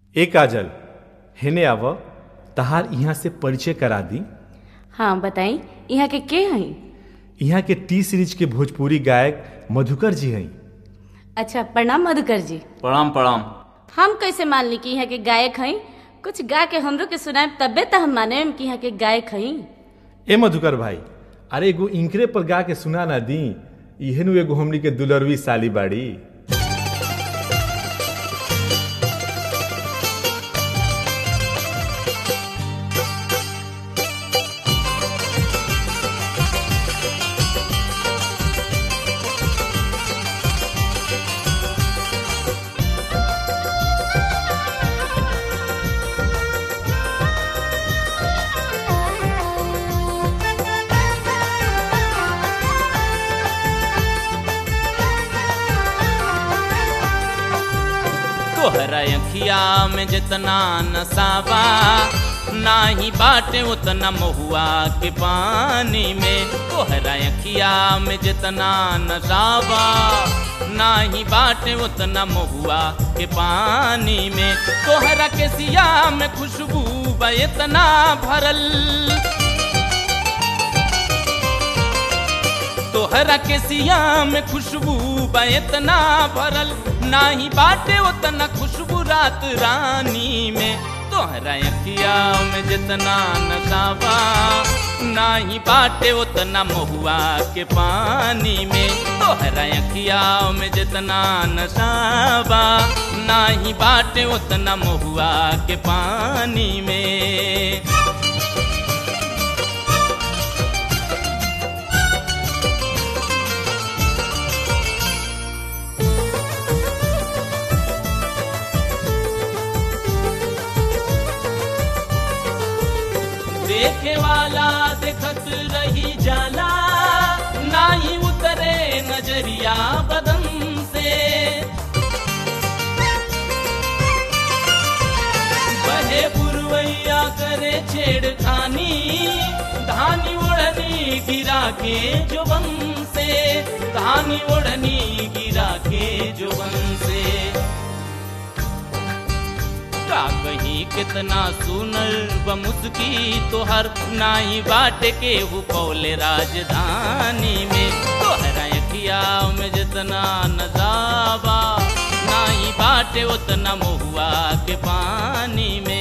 ए काजल, हेने आव, तहार यहाँ से परिचय करा दी। हाँ बताई, यहाँ के हई? यहाँ के टी सीरीज के भोजपुरी गायक मधुकर जी हैं। अच्छा, प्रणाम मधुकर जी। प्रणाम प्रणाम। हम कैसे मान ली कि यहाँ के गायक हई? कुछ गा के हमरो के सुनाए तबे तो हम माने कि यहाँ के गायक हई। ए मधुकर भाई, अरे एगो इंकरे पर गा के सुना ना दी। इहेनु एगो हमनी के दुलरवी साली बाड़ी। तोहरा अखिया में जितना नसावा नाही बाटे उतना महुआ के पानी में। तोहरा अखिया में जितना नसावा नाही बाटे उतना महुआ के पानी में। तोहरा के सिया में खुशबू बा इतना भरल, तोहरा के सिया में खुशबू बा इतना भरल, नाही बाटे उतना खुशबू रात रानी में। तोहरा अखिया में जितना नसावा नाही बाटे उतना महुआ के पानी में। तोहरा अखिया में जितना नसावा नाही बाटे उतना महुआ के पानी में। देखे वाला देखत रही जाला, नाही उतरे नजरिया बदन से। बहे पुरवैया करे छेड़खानी, धानी ओढ़नी गिरा के जुबन से, धानी ओढ़नी गिरा के जुबन से। का कहीं कितना सुनर बमुस्की तोहर, नाही बाटे के हु पौले राजधानी में। तोहरा अखिया में जितना नजावा नाही बाटे उतना महुआ के पानी में।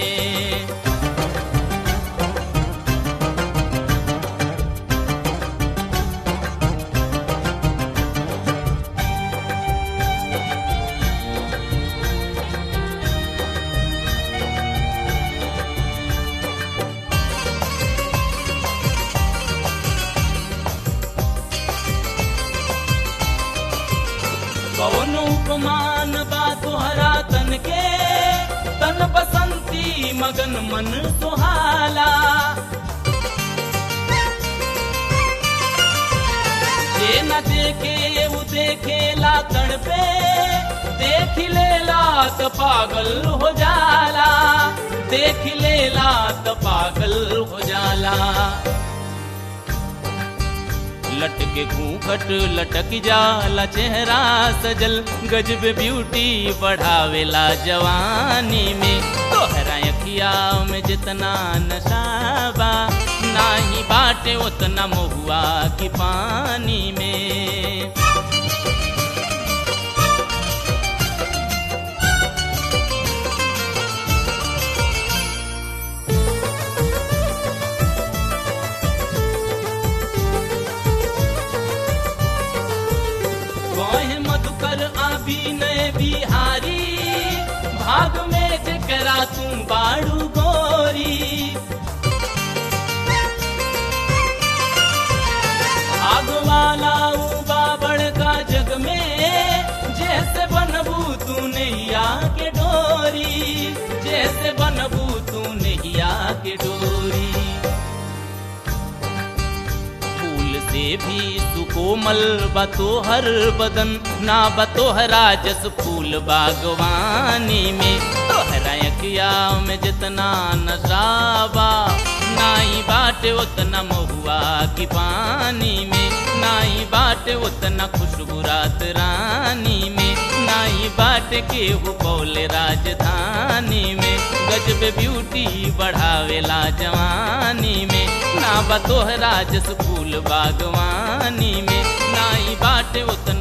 कौन उपमान बा तोहरा तन के, तन बसंती मगन मन सुहाला। जे न देखे वो देखेला तड़ पे, देख लेला तो पागल हो जाला, देख लेला तो पागल हो जाला। लटके घूंघट लटक जाला चेहरा सजल, गजब ब्यूटी बढ़ावेला जवानी में। तोहरा अखिया में जितना नशाबा नाही बाटे उतना महुआ की पानी में। मधुकर अभिनय बिहारी, भाग में जकरा तू बाड़ू गोरी। भाग वाला उबा बड़का जग में, जैसे बनबू तू नैया के डोरी, जैसे बनबू तू नैया के डोरी। से भी सुकोमल बतोहर बदन, ना बतोहरा जस फूल बागवानी में। तोहरा अखिया में जितना नशावा नाई बाटे उतना महुआ की पानी में, नाई बाटे उतना खुशबू रात रानी में, नाई बाटे केहू पौले राजधानी में, गजब ब्यूटी बढ़ावेला जवानी में, ना बा तोहरा जस फूल बागवानी में, नाई बाटे उतना